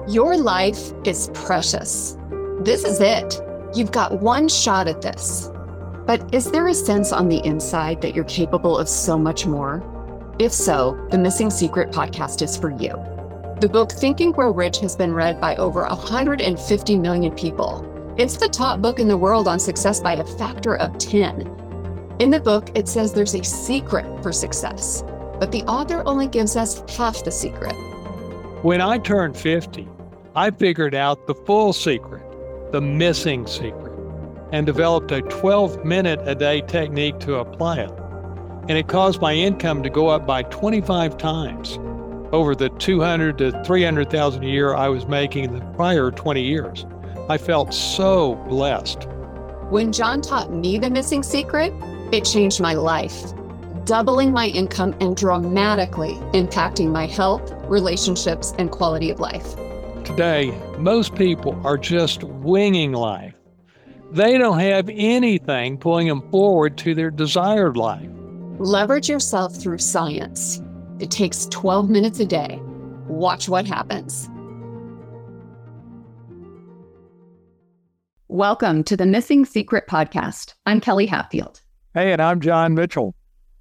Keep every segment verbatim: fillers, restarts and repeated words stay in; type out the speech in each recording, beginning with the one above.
Your life is precious. This is it. You've got one shot at this. But is there a sense on the inside that you're capable of so much more? If so, the Missing Secret podcast is for you. The book Think and Grow Rich has been read by over one hundred fifty million people. It's the top book in the world on success by a factor of ten. In the book, it says there's a secret for success, but the author only gives us half the secret. When I turned fifty, I figured out the full secret, the missing secret, and developed a twelve minute a day technique to apply it. And it caused my income to go up by twenty-five times over the two hundred to three hundred thousand a year I was making in the prior twenty years. I felt so blessed. When John taught me the missing secret, it changed my life, doubling my income and dramatically impacting my health, relationships, and quality of life. Today, most people are just winging life. They don't have anything pulling them forward to their desired life. Leverage yourself through science. It takes twelve minutes a day. Watch what happens. Welcome to the Missing Secret podcast. I'm Kelly Hatfield. Hey, and I'm John Mitchell.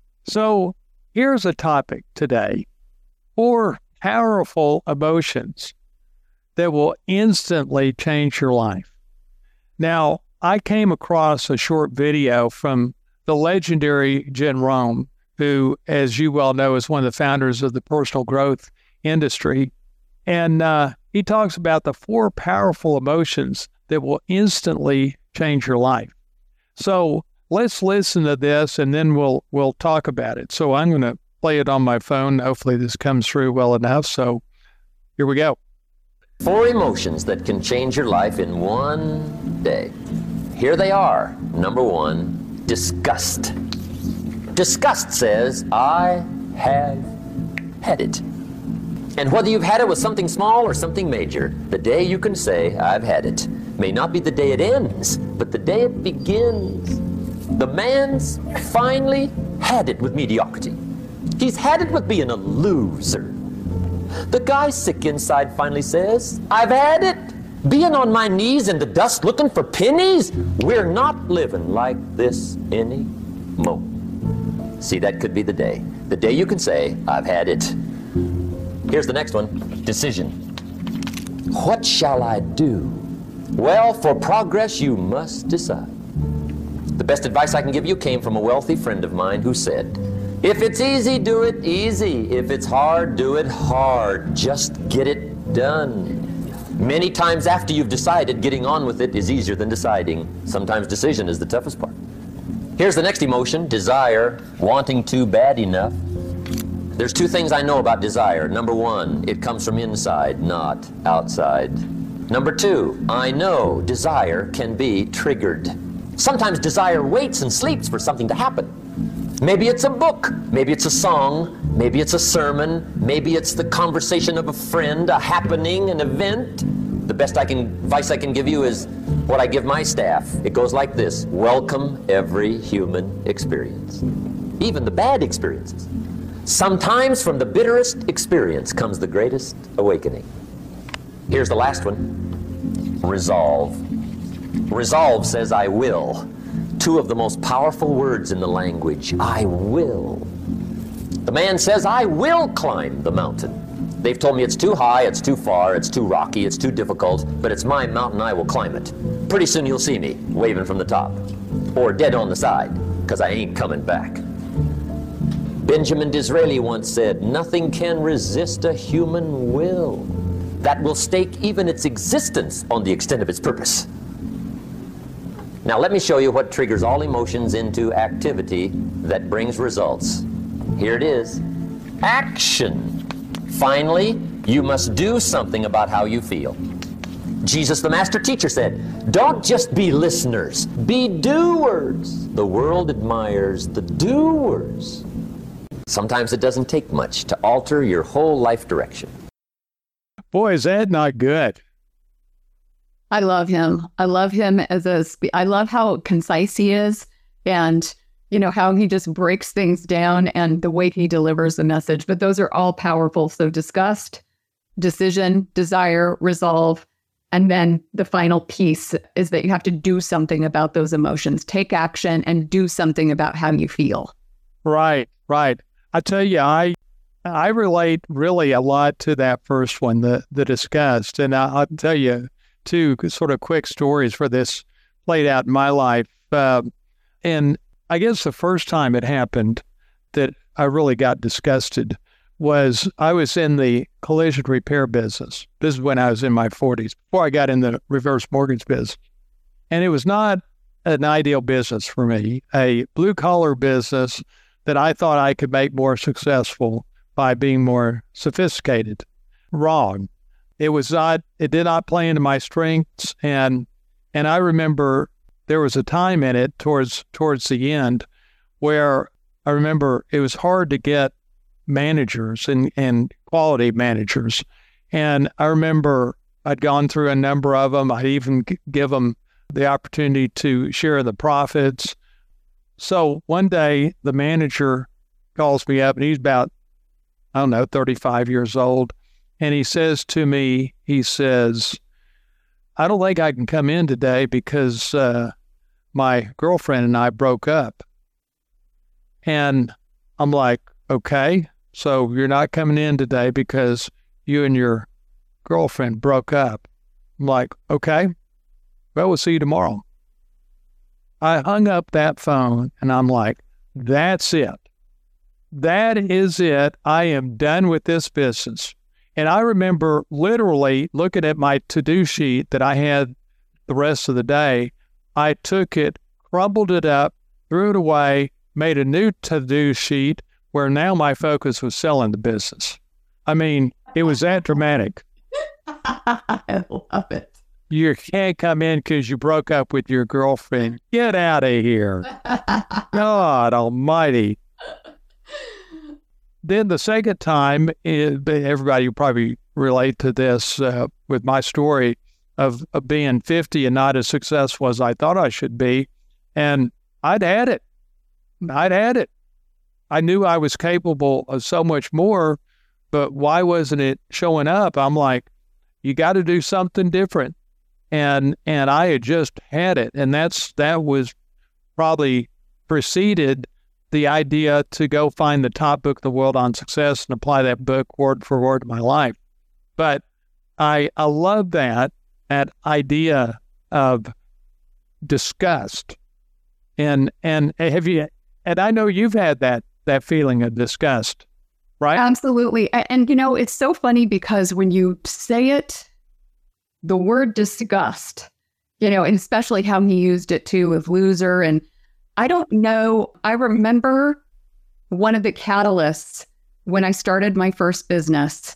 So here's a topic today. Four powerful emotions that will instantly change your life. Now, I came across a short video from the legendary Jim Rohn, who, as you well know, is one of the founders of the personal growth industry. And uh, he talks about the four powerful emotions that will instantly change your life. So let's listen to this, and then we'll we'll talk about it. So I'm going to play it on my phone. Hopefully this comes through well enough. So here we go. Four emotions that can change your life in one day. Here they are. Number one, disgust. Disgust says, I have had it. And whether you've had it with something small or something major, the day you can say, I've had it, may not be the day it ends, but the day it begins. The man's finally had it with mediocrity. He's had it with being a loser. The guy sick inside finally says, I've had it. Being on my knees in the dust looking for pennies? We're not living like this anymore. See, that could be the day. The day you can say, I've had it. Here's the next one, decision. What shall I do? Well, for progress, you must decide. The best advice I can give you came from a wealthy friend of mine who said, if it's easy, do it easy. If it's hard, do it hard. Just get it done. Many times after you've decided, getting on with it is easier than deciding. Sometimes decision is the toughest part. Here's the next emotion, desire, wanting to bad enough. There's two things I know about desire. Number one, it comes from inside, not outside. Number two, I know desire can be triggered. Sometimes desire waits and sleeps for something to happen. Maybe it's a book, maybe it's a song, maybe it's a sermon, maybe it's the conversation of a friend, a happening, an event. The best I can, advice I can give you is what I give my staff. It goes like this: welcome every human experience, even the bad experiences. Sometimes from the bitterest experience comes the greatest awakening. Here's the last one, resolve. Resolve says I will. Two of the most powerful words in the language, I will. The man says, I will climb the mountain. They've told me it's too high, it's too far, it's too rocky, it's too difficult, but it's my mountain, I will climb it. Pretty soon you'll see me waving from the top, or dead on the side, because I ain't coming back. Benjamin Disraeli once said, nothing can resist a human will that will stake even its existence on the extent of its purpose. Now let me show you what triggers all emotions into activity that brings results. Here it is. Action. Finally, you must do something about how you feel. Jesus, the master teacher, said, don't just be listeners, be doers. The world admires the doers. Sometimes it doesn't take much to alter your whole life direction. Boy, is that not good. I love him. I love him as a, spe- I love how concise he is, and, you know, how he just breaks things down and the way he delivers the message. But those are all powerful. So disgust, decision, desire, resolve. And then the final piece is that you have to do something about those emotions, take action and do something about how you feel. Right, right. I tell you, I I relate really a lot to that first one, the the disgust. And I, I'll tell you two sort of quick stories for this played out in my life. Uh, and I guess the first time it happened that I really got disgusted was I was in the collision repair business. This is when I was in my forties, before I got in the reverse mortgage business. And it was not an ideal business for me, a blue-collar business that I thought I could make more successful by being more sophisticated. Wrong. It was not, it did not play into my strengths. And and I remember there was a time in it towards towards the end where I remember it was hard to get managers and, and quality managers. And I remember I'd gone through a number of them. I'd even g- give them the opportunity to share the profits. So one day the manager calls me up and he's about, I don't know, thirty-five years old. And he says to me, he says, I don't think I can come in today because uh, my girlfriend and I broke up. And I'm like, okay, so you're not coming in today because you and your girlfriend broke up. I'm like, okay, well, we'll see you tomorrow. I hung up that phone and I'm like, that's it. That is it. I am done with this business. And I remember literally looking at my to-do sheet that I had the rest of the day. I took it, crumbled it up, threw it away, made a new to-do sheet where now my focus was selling the business. I mean, it was that dramatic. I love it. You can't come in because you broke up with your girlfriend. Get out of here. God almighty. Then the second time, it, everybody will probably relate to this uh, with my story of, of being fifty and not as successful as I thought I should be. And I'd had it. I'd had it. I knew I was capable of so much more, but why wasn't it showing up? I'm like, you got to do something different. And and I had just had it. And that's that was probably preceded the idea to go find the top book in the world on success and apply that book word for word to my life. But I I love that, that idea of disgust. And and have you and I know you've had that that feeling of disgust, right? Absolutely. And, and you know, it's so funny because when you say it, the word disgust, you know, and especially how he used it too with loser. And I don't know, I remember one of the catalysts when I started my first business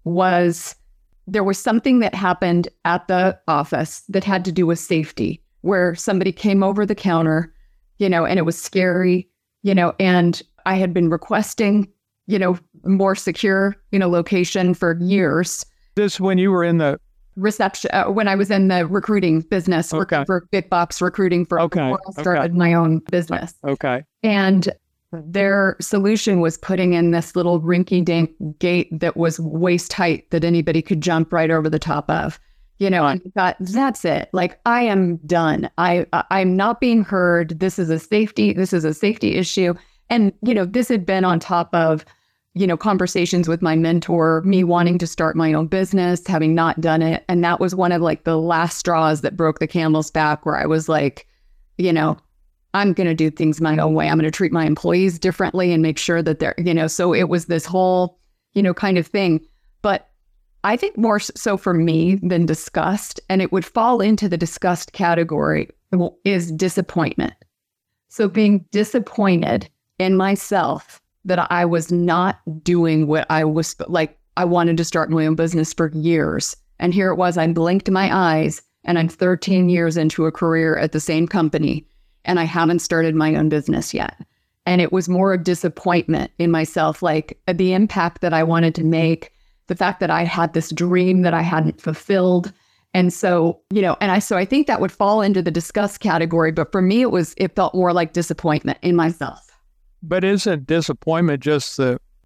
was there was something that happened at the office that had to do with safety, where somebody came over the counter, you know, and it was scary, you know, and I had been requesting, you know, more secure, you know, location for years. This when you were in the reception, uh, when I was in the recruiting business, okay. working for big box recruiting for okay. before I started okay. my own business. Okay. And their solution was putting in this little rinky-dink gate that was waist height that anybody could jump right over the top of. You know, and I thought, that's it. Like, I am done. I, I I'm not being heard. This is a safety. This is a safety issue. And, you know, this had been on top of, you know, conversations with my mentor, me wanting to start my own business, having not done it. And that was one of like the last straws that broke the camel's back, where I was like, you know, I'm going to do things my own way. I'm going to treat my employees differently and make sure that they're, you know, so it was this whole, you know, kind of thing. But I think more so for me than disgust, and it would fall into the disgust category, is disappointment. So being disappointed in myself that I was not doing what I was, like, I wanted to start my own business for years. And here it was, I blinked my eyes and I'm thirteen years into a career at the same company and I haven't started my own business yet. And it was more of disappointment in myself, like the impact that I wanted to make, the fact that I had this dream that I hadn't fulfilled. And so, you know, and I, so I think that would fall into the disgust category, but for me, it was, it felt more like disappointment in myself. But isn't disappointment just the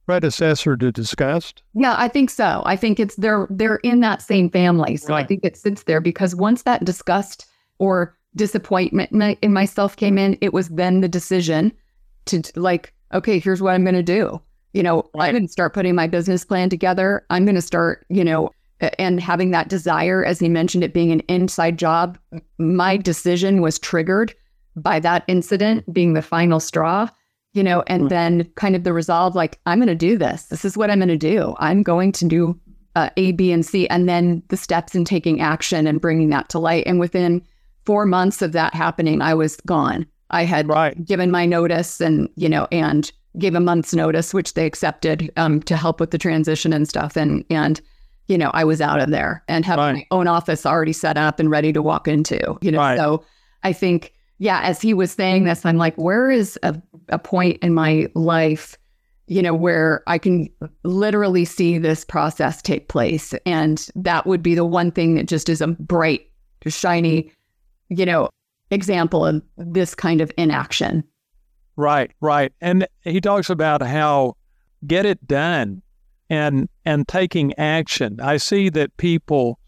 predecessor to disgust? Yeah, I think so. I think it's they're they're in that same family. So Right. I think it sits there because once that disgust or disappointment my- in myself came in, it was then the decision to t- like, okay, here's what I'm going to do. You know, Right. I'm going to start putting my business plan together. I'm going to start, you know, a- and having that desire, as he mentioned, it being an inside job. My decision was triggered by that incident being the final straw, you know, and Right. then kind of the resolve, like, I'm going to do this. This is what I'm going to do. I'm going to do uh, A, B, and C, and then the steps in taking action and bringing that to light. And within four months of that happening, I was gone. I had Right. given my notice and, you know, and gave a month's notice, which they accepted um, to help with the transition and stuff. And, and, you know, I was out of there and had Right. my own office already set up and ready to walk into, you know, Right. so I think, yeah, as he was saying this, I'm like, where is a, a point in my life, you know, where I can literally see this process take place? And that would be the one thing that just is a bright, shiny, you know, example of this kind of inaction. Right, right. And he talks about how get it done and and taking action. I see that people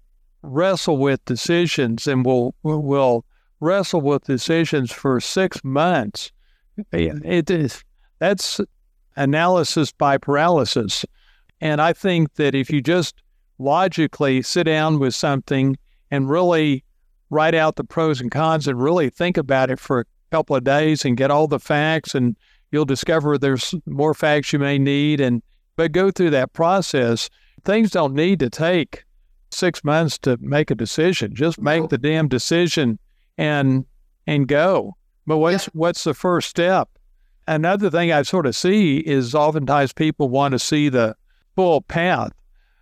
wrestle with decisions and will will wrestle with decisions for six months. It is that's analysis by paralysis. And I think that if you just logically sit down with something and really write out the pros and cons and really think about it for a couple of days and get all the facts, and you'll discover there's more facts you may need, and but go through that process. Things don't need to take six months to make a decision. Just make the damn decision and and go. But what's what's the first step? Another thing I sort of see is oftentimes people want to see the full path.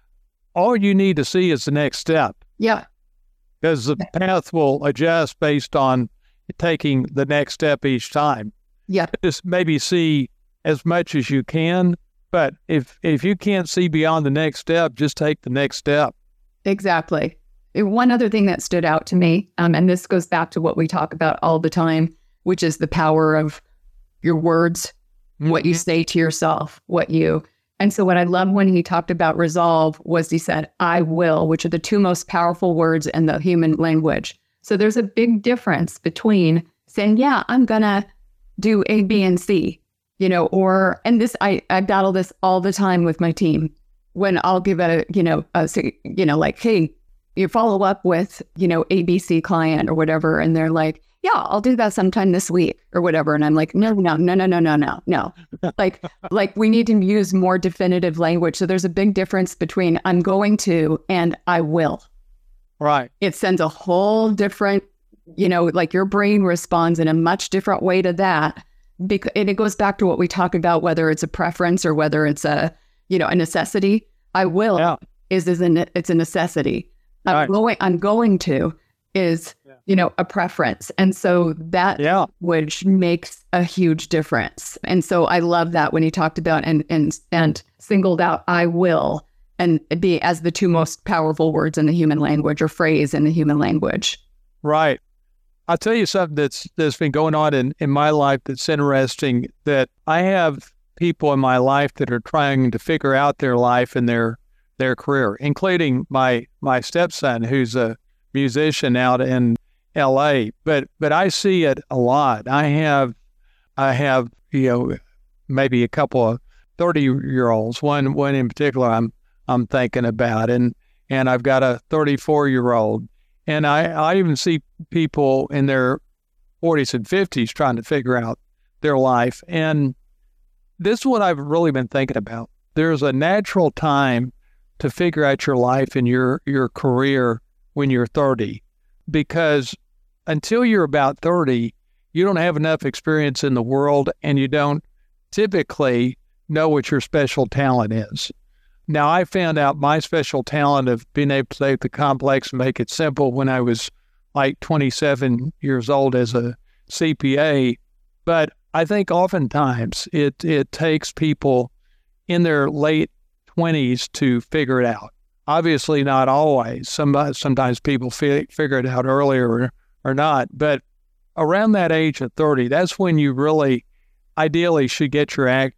All you need to see is the next step, Yeah. because the path will adjust based on taking the next step each time. Yeah. Just maybe see as much as you can, but if if you can't see beyond the next step, just take the next step. Exactly. And one other thing that stood out to me, um, and this goes back to what we talk about all the time, which is the power of your words, what you say to yourself, what you. And so what I love when he talked about resolve was he said, I will, which are the two most powerful words in the human language. So there's a big difference between saying, yeah, I'm going to do A, B, and C, you know, or, and this, I, I battle this all the time with my team when I'll give a, you know, a, you know, like, hey, you follow up with, you know, A B C client or whatever. And they're like, yeah, I'll do that sometime this week or whatever. And I'm like, no, no, no, no, no, no, no, no. like, like we need to use more definitive language. So there's a big difference between I'm going to and I will. Right. It sends a whole different, you know, like your brain responds in a much different way to that. Because, and it goes back to what we talk about, whether it's a preference or whether it's a, you know, a necessity. I will Yeah. is, is an, it's a necessity. I'm Right. going, I'm going to is, you know, a preference. And so that Yeah. which makes a huge difference. And so I love that when he talked about and and and singled out I will and be as the two most powerful words in the human language or phrase in the human language. Right. I'll tell you something that's that's been going on in, in my life that's interesting, that I have people in my life that are trying to figure out their life and their their career, including my my stepson, who's a musician out in L A. But but I see it a lot. I have I have, you know, maybe a couple of thirty year olds, one one in particular I'm I'm thinking about, and and I've got a thirty-four year old. And I, I even see people in their forties and fifties trying to figure out their life. And this is what I've really been thinking about. There's a natural time to figure out your life and your, your career when you're thirty, because until you're about thirty, you don't have enough experience in the world and you don't typically know what your special talent is. Now, I found out my special talent of being able to take the complex and make it simple when I was like twenty-seven years old as a C P A. But I think oftentimes it, it takes people in their late twenties to figure it out. Obviously, not always. Some, sometimes people fi- figure it out earlier or, or not. But around that age of thirty, that's when you really ideally should get your act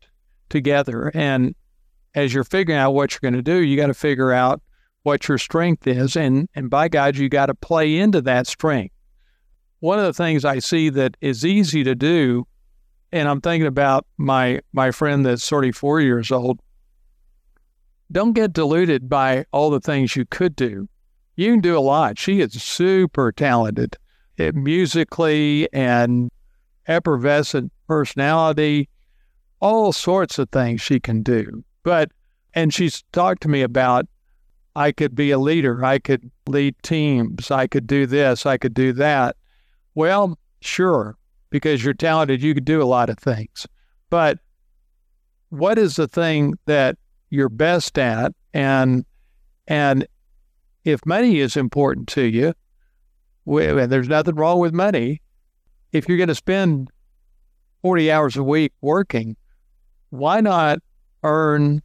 together. And as you're figuring out what you're going to do, you got to figure out what your strength is. And, and by God, you got to play into that strength. One of the things I see that is easy to do, and I'm thinking about my, my friend that's thirty-four years old, don't get deluded by all the things you could do. You can do a lot. She is super talented uh, musically and effervescent personality, all sorts of things she can do. But, and she's talked to me about, I could be a leader. I could lead teams. I could do this. I could do that. Well, sure, because you're talented, you could do a lot of things. But what is the thing that you're best at? And, and if money is important to you, well, and there's nothing wrong with money, if you're going to spend forty hours a week working, why not earn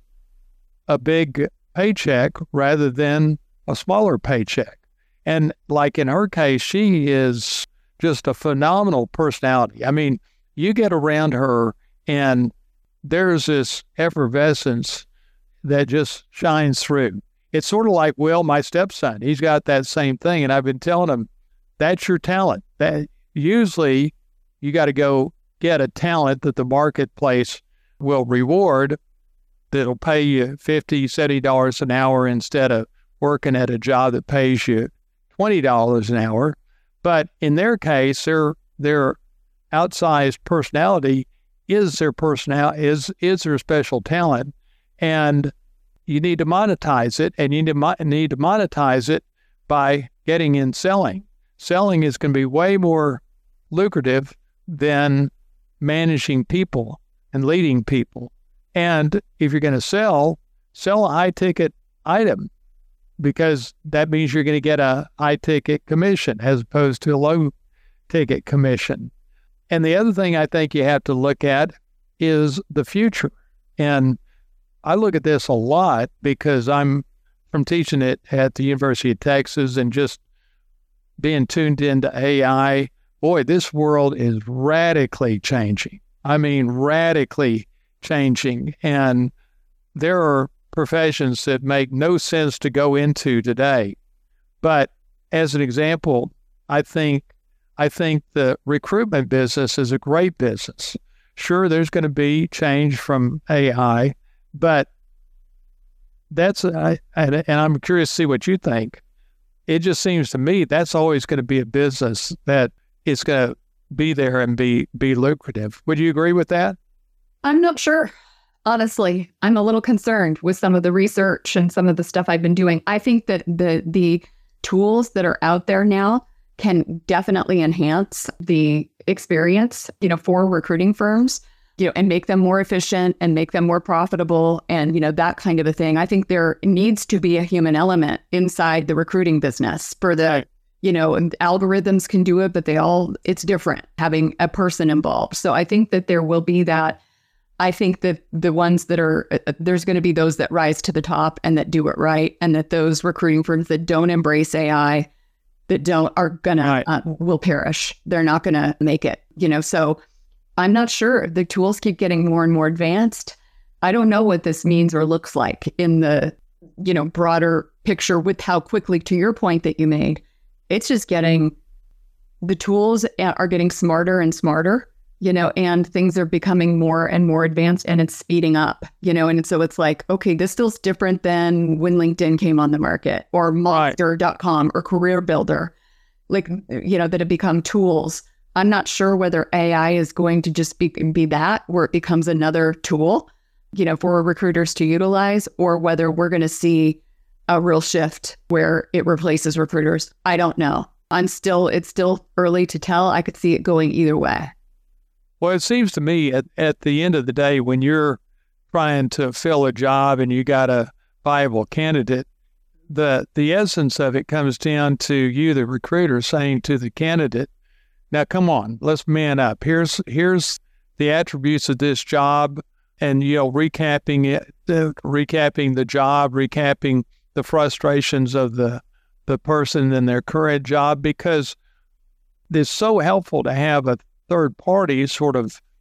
a big paycheck rather than a smaller paycheck? And like in her case, she is just a phenomenal personality. I mean, you get around her and there's this effervescence that just shines through. It's sort of like Will, my stepson. He's got that same thing. And I've been telling him, that's your talent. That usually you got to go get a talent that the marketplace will reward, that'll pay you fifty dollars, seventy dollars an hour instead of working at a job that pays you twenty dollars an hour. But in their case, their their outsized personality is their personal is is their special talent, and you need to monetize it, and you need to mo- need to monetize it by getting in selling. Selling is going to be way more lucrative than managing people and leading people. And if you're going to sell, sell a high-ticket item, because that means you're going to get a high-ticket commission as opposed to a low-ticket commission. And the other thing I think you have to look at is the future. And I look at this a lot because I'm from teaching it at the University of Texas and just being tuned into A I. Boy, this world is radically changing. I mean, radically changing. And there are professions that make no sense to go into today. But as an example, I think I think the recruitment business is a great business. Sure, there's going to be change from A I, but that's I, and I'm curious to see what you think. It just seems to me that's always going to be a business that is going to be there and be be lucrative. Would you agree with that? I'm not sure. Honestly, I'm a little concerned with some of the research and some of the stuff I've been doing. I think that the the tools that are out there now can definitely enhance the experience, you know, for recruiting firms, you know, and make them more efficient and make them more profitable and, you know, that kind of a thing. I think there needs to be a human element inside the recruiting business for the, you know, and algorithms can do it, but they all, it's different having a person involved. So I think that there will be that. I think that the ones that are, uh, there's going to be those that rise to the top and that do it right. And that those recruiting firms that don't embrace A I, that don't, are going right. to, uh, will perish. They're not going to make it, you know? So I'm not sure. The tools keep getting more and more advanced. I don't know what this means or looks like in the, you know, broader picture with how quickly, to your point that you made, it's just getting, the tools are getting smarter and smarter, you know, and things are becoming more and more advanced and it's speeding up, you know, and so it's like, okay, this feels different than when LinkedIn came on the market or Monster dot com or Career Builder, like, you know, that have become tools. I'm not sure whether A I is going to just be, be that, where it becomes another tool, you know, for recruiters to utilize, or whether we're going to see a real shift where it replaces recruiters. I don't know. I'm still, it's still early to tell. I could see it going either way. Well, it seems to me at, at the end of the day, when you're trying to fill a job and you got a viable candidate, the the essence of it comes down to you, the recruiter, saying to the candidate, now, come on, let's man up. Here's here's the attributes of this job, and, you know, recapping it, uh, recapping the job, recapping the frustrations of the the person in their current job, because it's so helpful to have a third party sort of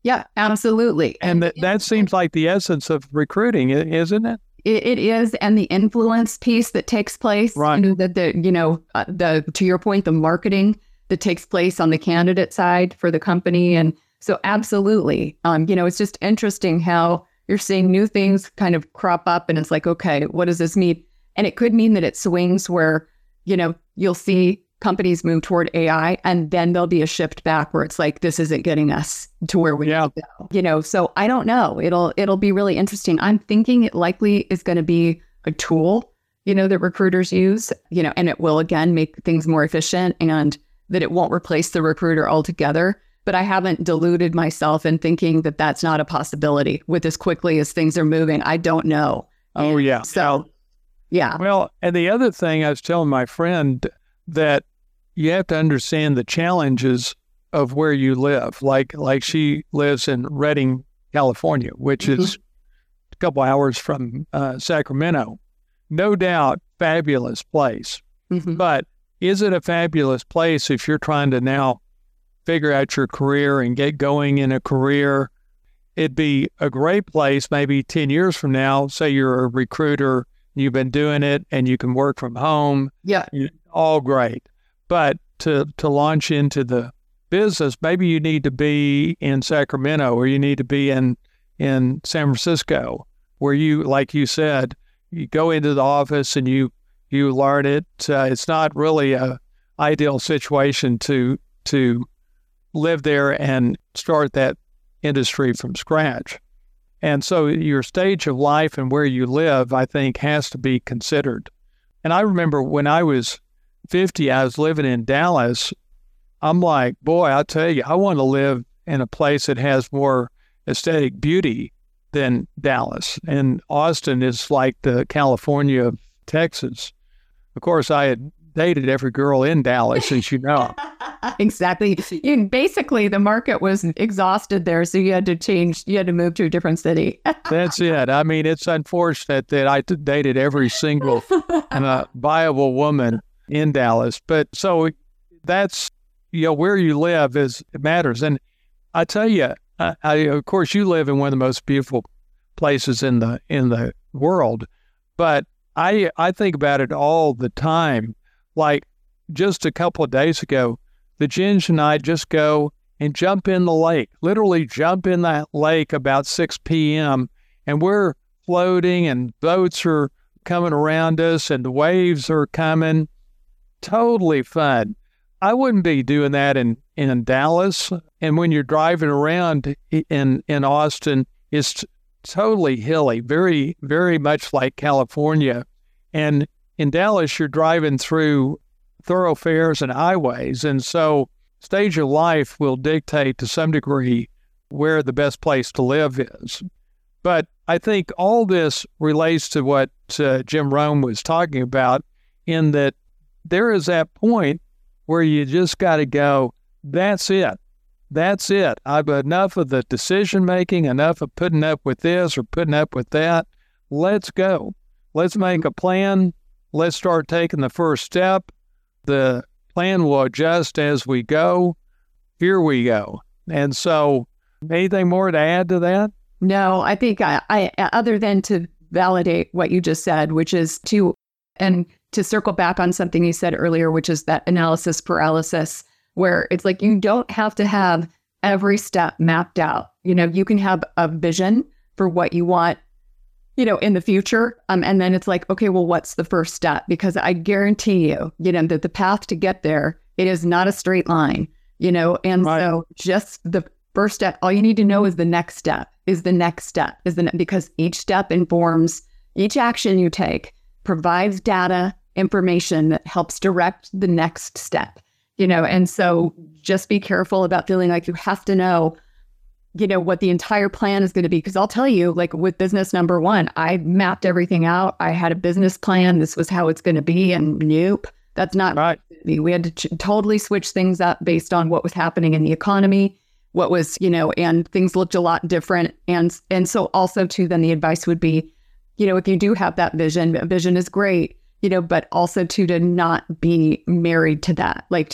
Yeah, absolutely. And that, that seems like the essence of recruiting, i- isn't it? It, it is, and the influence piece that takes place, Right. you know, that the you know uh, the to your point, the marketing that takes place on the candidate side for the company, and so absolutely, um, you know, it's just interesting how you're seeing new things kind of crop up, and it's like, okay, what does this mean? And it could mean that it swings where, you know, you'll see companies move toward A I, and then there'll be a shift back where it's like, this isn't getting us to where we Yeah. need to go. You know, so I don't know. It'll it'll be really interesting. I'm thinking it likely is going to be a tool, you know, that recruiters use, you know, and it will again make things more efficient, and that it won't replace the recruiter altogether. But I haven't deluded myself in thinking that that's not a possibility with as quickly as things are moving. I don't know. Oh, yeah. So, yeah. Well, and the other thing I was telling my friend that you have to understand the challenges of where you live. Like like she lives in Redding, California, which Mhm. is a couple hours from uh, Sacramento. No doubt, fabulous place. Mhm. But is it a fabulous place if you're trying to now figure out your career and get going in a career? It'd be a great place maybe ten years from now. Say you're a recruiter, you've been doing it, and you can work from home. Yeah. You- all great. But to, to launch into the business, maybe you need to be in Sacramento, or you need to be in, in San Francisco, where you, like you said, you go into the office and you you learn it. Uh, it's not really a ideal situation to to live there and start that industry from scratch. And so your stage of life and where you live, I think, has to be considered. And I remember when I was fifty, I was living in Dallas. I'm like, boy, I'll tell you, I want to live in a place that has more aesthetic beauty than Dallas. And Austin is like the California of Texas. Of course, I had dated every girl in Dallas, as you know. Exactly. You, basically, the market was exhausted there, so you had to change. You had to move to a different city. That's it. I mean, it's unfortunate that I t- dated every single uh, viable woman in Dallas. But so that's, you know, where you live is it matters. And I tell you, I, I, of course, you live in one of the most beautiful places in the in the world, but I I think about it all the time. Like just a couple of days ago, the Ginge and I just go and jump in the lake, literally jump in that lake about six p.m. and we're floating and boats are coming around us and the waves are coming. Totally fun. I wouldn't be doing that in, in Dallas. And when you're driving around in, in Austin, it's t- totally hilly, very, very much like California. And in Dallas, you're driving through thoroughfares and highways. And so stage of life will dictate to some degree where the best place to live is. But I think all this relates to what uh, Jim Rohn was talking about, in that there is that point where you just got to go, that's it. That's it. I've enough of the decision making, enough of putting up with this or putting up with that. Let's go. Let's make a plan. Let's start taking the first step. The plan will adjust as we go. Here we go. And so, anything more to add to that? No, I think I, I, other than to validate what you just said, which is to, and to circle back on something you said earlier, which is that analysis paralysis, where it's like, you don't have to have every step mapped out. You know, you can have a vision for what you want, you know, in the future. Um, and then it's like, okay, well, what's the first step? Because I guarantee you, you know, that the path to get there, it is not a straight line, you know, and Right. so just the first step, all you need to know is the next step, is the next step, is the, ne- because each step informs, each action you take provides data, information that helps direct the next step, you know, and so just be careful about feeling like you have to know, you know, what the entire plan is going to be. Because I'll tell you, like with business number one, I mapped everything out. I had a business plan. This was how it's going to be. And nope, that's not Right. me. We had to ch- totally switch things up based on what was happening in the economy, what was, you know, and things looked a lot different. And, and so also too, then the advice would be, you know, if you do have that vision, a vision is great, you know, but also to, to not be married to that, like to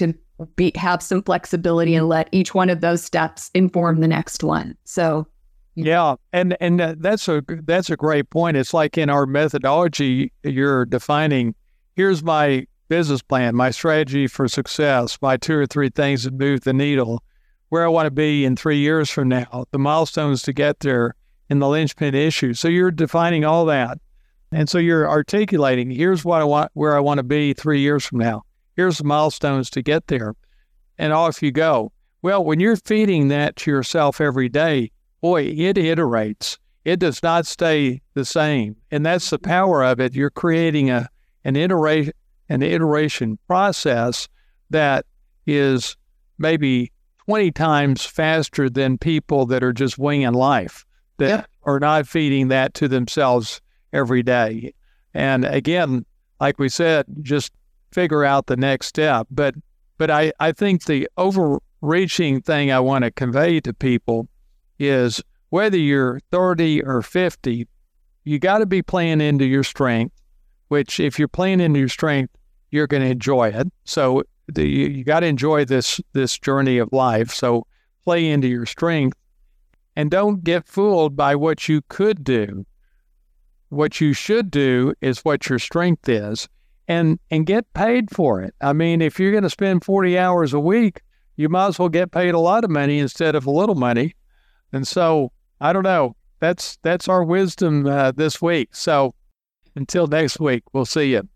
be, have some flexibility and let each one of those steps inform the next one. So, yeah, and and that's a that's a great point. It's like in our methodology, you're defining, here's my business plan, my strategy for success, my two or three things that move the needle, where I want to be in three years from now, the milestones to get there, and the linchpin issue. So you're defining all that. And so you're articulating, here's what I want, where I want to be three years from now. Here's the milestones to get there. And off you go. Well, when you're feeding that to yourself every day, boy, it iterates. It does not stay the same. And that's the power of it. You're creating a an iteration, an iteration process that is maybe twenty times faster than people that are just winging life, that yep. are not feeding that to themselves every day. And again, like we said, just figure out the next step. But but I, I think the overreaching thing I want to convey to people is whether you're thirty or fifty, you got to be playing into your strength, which if you're playing into your strength, you're going to enjoy it. So the, you, you got to enjoy this this journey of life. So play into your strength and don't get fooled by what you could do. What you should do is what your strength is, and and get paid for it. I mean, if you're going to spend forty hours a week, you might as well get paid a lot of money instead of a little money. And so, I don't know. That's that's our wisdom uh, this week. So until next week, we'll see you.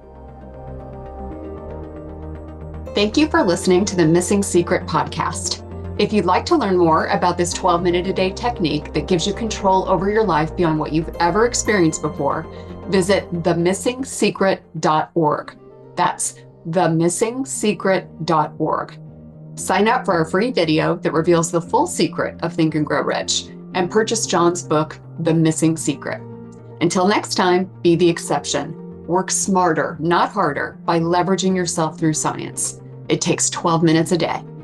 Thank you for listening to the Missing Secret podcast. If you'd like to learn more about this twelve minute a day technique that gives you control over your life beyond what you've ever experienced before, visit the missing secret dot org. That's the missing secret dot org. Sign up for a free video that reveals the full secret of Think and Grow Rich, and purchase John's book, The Missing Secret. Until next time, be the exception. Work smarter, not harder, by leveraging yourself through science. It takes twelve minutes a day.